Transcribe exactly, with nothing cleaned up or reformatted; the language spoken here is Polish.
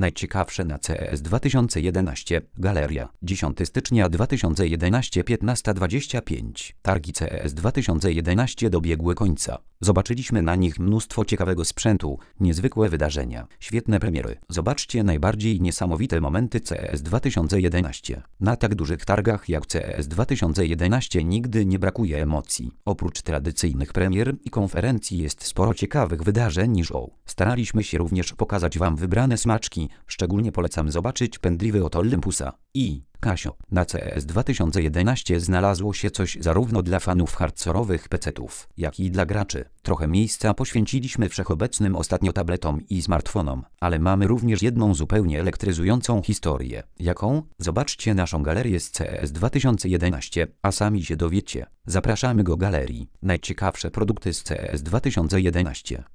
Najciekawsze na C E S dwa tysiące jedenaście. Galeria. dziesiątego stycznia dwa tysiące jedenastego, piętnasta dwadzieścia pięć. Targi C E S dwa tysiące jedenaście dobiegły końca. Zobaczyliśmy na nich mnóstwo ciekawego sprzętu, niezwykłe wydarzenia, świetne premiery. Zobaczcie najbardziej niesamowite momenty C E S dwa tysiące jedenaście. Na tak dużych targach jak C E S dwa tysiące jedenaście nigdy nie brakuje emocji. Oprócz tradycyjnych premier i konferencji jest sporo ciekawych wydarzeń i show. Staraliśmy się również pokazać Wam wybrane smaczki, szczególnie polecam zobaczyć pendrive'y od Olympusa i Casio. Na C E S dwa tysiące jedenaście znalazło się coś zarówno dla fanów hardcore'owych pecetów, jak i dla graczy. Trochę miejsca poświęciliśmy wszechobecnym ostatnio tabletom i smartfonom, ale mamy również jedną zupełnie elektryzującą historię. Jaką? Zobaczcie naszą galerię z C E S dwa tysiące jedenaście, a sami się dowiecie. Zapraszamy do galerii. Najciekawsze produkty z C E S dwa tysiące jedenaście.